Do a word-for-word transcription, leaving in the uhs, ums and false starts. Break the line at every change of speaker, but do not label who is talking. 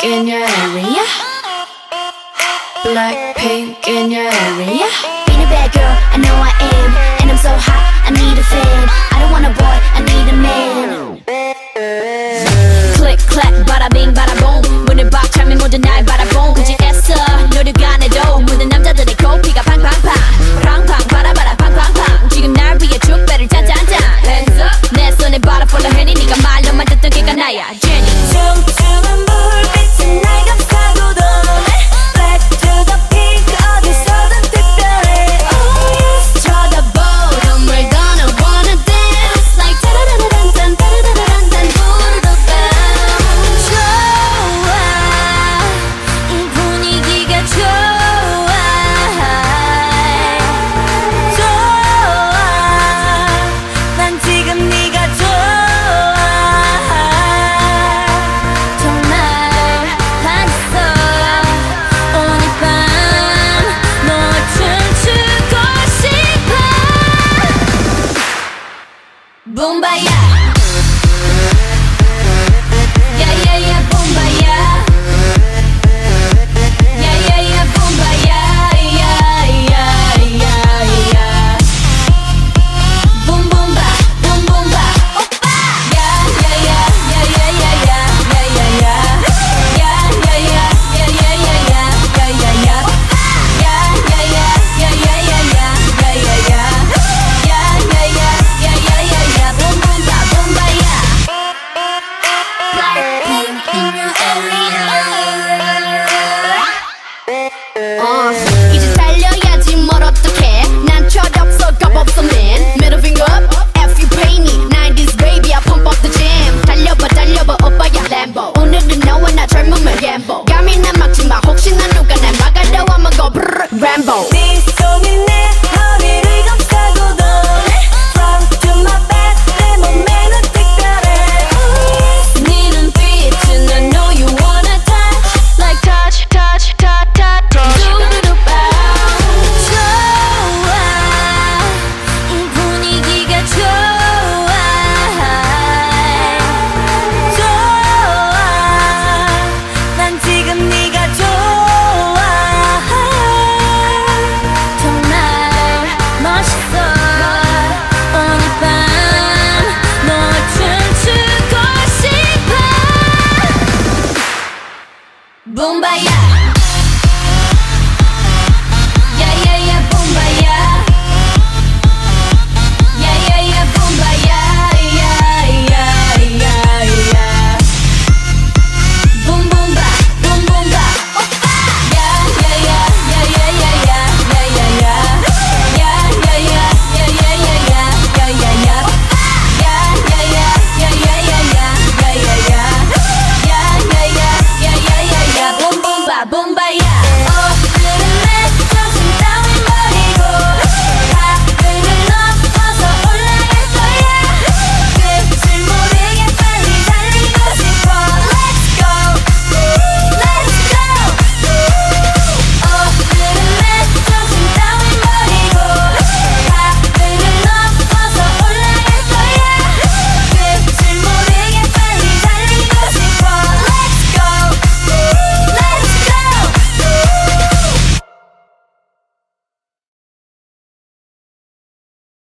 in your area. Blackpink in your area. Being a bad girl, I know I am. And I'm so hot, I need a fan. I don't want a boy, I need a man. Click, clack, bada bing, bada boom. 문을 박 차면 모두 날 바라본 굳이 애써 노력 안 해도 모든 남자들의 코피가 팡팡팡 팡팡 바라바라 팡팡팡 지금 날 위해 축배를 짠짠짠 Hands up 내 손에 바라 follow henny 네가 말로만 듣던 걔가 나야 Jenny
춤추는 불빛은 날 감싸고 도네 Black to the pink 어디서든 특별해
Oh yes 쳐다보 정말 gonna wanna dance Like 따라라란딴 따라라란딴 부르던 밤
좋아 이 분위기가 좋아 좋아 난 지금 네가 좋아 정말 반했어 오늘 밤 너와 춤추고 싶어 붐바야 Yeah, yeah, yeah, 붐바야 Yeah, yeah, yeah, 붐바야 Yeah, yeah, yeah, yeah Boom, boom, ba, boom, boom, ba 오빠 Yeah, yeah, yeah, yeah, yeah, yeah, yeah Yeah, yeah, yeah Yeah, yeah, yeah, yeah, yeah, yeah, yeah Yeah, yeah, yeah 오빠 Yeah, yeah, yeah, yeah, yeah, yeah, yeah Yeah, yeah, yeah Yeah, yeah, yeah, yeah, yeah, yeah, yeah Boom, boom, ba, 붐바야 Blackpink in your area. 어, 이제 달려야지 뭘 어떡해 난 철없어 겁없어 man Middle finger up, F you pay me 나인티즈 baby I pump up the jam 달려봐 달려봐 오빠야 Lambo 오늘은 너와 나 젊음을 gamble 감히 난 막지마 혹시나 누가 날 막아도 I'ma go brrr Rambo